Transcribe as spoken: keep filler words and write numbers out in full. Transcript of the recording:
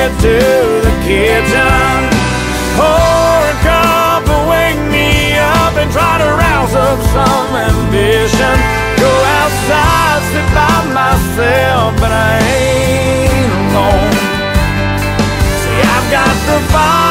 head to the kitchen, pour a cup and wake me up and try to rouse up some ambition. Go outside, sit by myself, but I ain't alone. See, I've got the fire